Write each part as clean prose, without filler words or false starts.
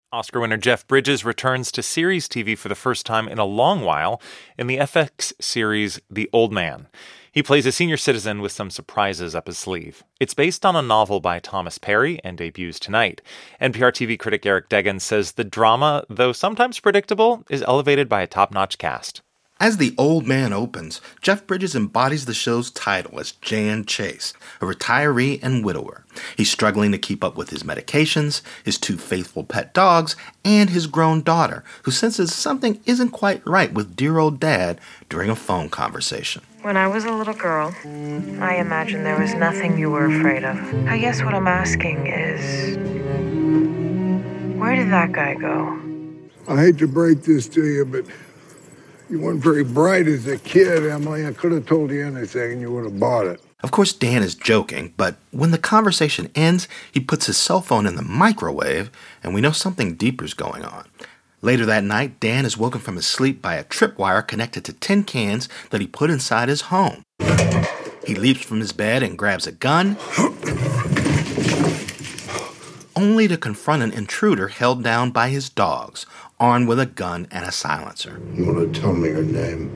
Oscar winner Jeff Bridges returns to series TV for the first time in a long while in the FX series The Old Man. He plays a senior citizen with some surprises up his sleeve. It's based on a novel by Thomas Perry and debuts tonight. NPR TV critic Eric Deggans says the drama, though sometimes predictable, is elevated by a top-notch cast. As The Old Man opens, Jeff Bridges embodies the show's title as Jan Chase, a retiree and widower. He's struggling to keep up with his medications, his 2 faithful pet dogs, and his grown daughter, who senses something isn't quite right with dear old dad during a phone conversation. When I was a little girl, I imagined there was nothing you were afraid of. I guess what I'm asking is, where did that guy go? I hate to break this to you, but you weren't very bright as a kid, Emily. I could have told you anything and you would have bought it. Of course, Dan is joking, but when the conversation ends, he puts his cell phone in the microwave, and we know something deeper is going on. Later that night, Dan is woken from his sleep by a tripwire connected to tin cans that he put inside his home. He leaps from his bed and grabs a gun, only to confront an intruder held down by his dogs, armed with a gun and a silencer. You want to tell me your name?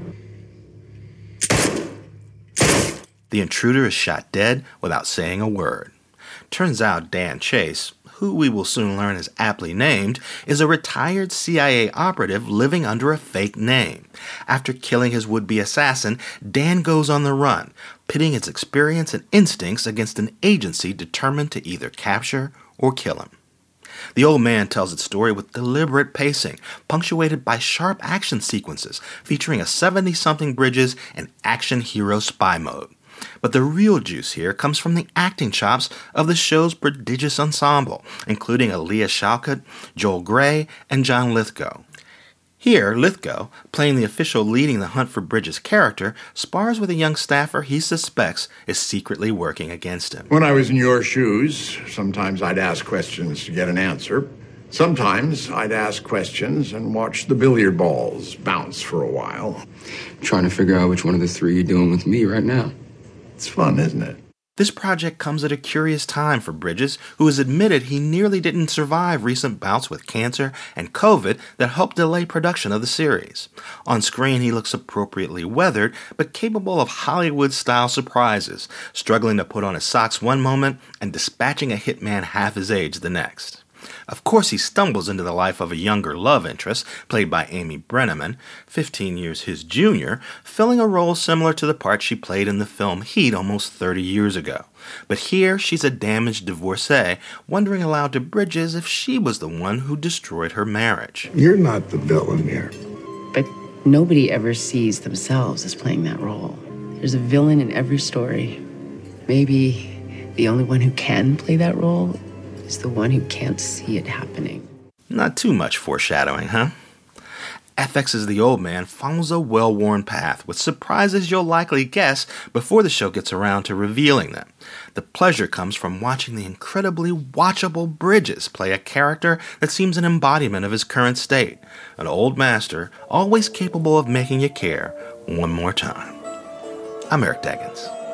The intruder is shot dead without saying a word. Turns out Dan Chase, who we will soon learn is aptly named, is a retired CIA operative living under a fake name. After killing his would-be assassin, Dan goes on the run, pitting his experience and instincts against an agency determined to either capture or kill him. The Old Man tells its story with deliberate pacing, punctuated by sharp action sequences featuring a 70-something Bridges and action hero spy mode. But the real juice here comes from the acting chops of the show's prodigious ensemble, including Aaliyah Shawkat, Joel Grey, and John Lithgow. Here, Lithgow, playing the official leading the hunt for Bridges' character, spars with a young staffer he suspects is secretly working against him. When I was in your shoes, sometimes I'd ask questions to get an answer. Sometimes I'd ask questions and watch the billiard balls bounce for a while. Trying to figure out which one of the 3 you're doing with me right now. It's fun, isn't it? This project comes at a curious time for Bridges, who has admitted he nearly didn't survive recent bouts with cancer and COVID that helped delay production of the series. On screen, he looks appropriately weathered, but capable of Hollywood-style surprises, struggling to put on his socks one moment and dispatching a hitman half his age the next. Of course, he stumbles into the life of a younger love interest, played by Amy Brenneman, 15 years his junior, filling a role similar to the part she played in the film Heat almost 30 years ago. But here, she's a damaged divorcee, wondering aloud to Bridges if she was the one who destroyed her marriage. You're not the villain here. But nobody ever sees themselves as playing that role. There's a villain in every story. Maybe the only one who can play that role is the one who can't see it happening. Not too much foreshadowing, huh? FX's The Old Man follows a well-worn path with surprises you'll likely guess before the show gets around to revealing them. The pleasure comes from watching the incredibly watchable Bridges play a character that seems an embodiment of his current state, an old master always capable of making you care one more time. I'm Eric Deggans.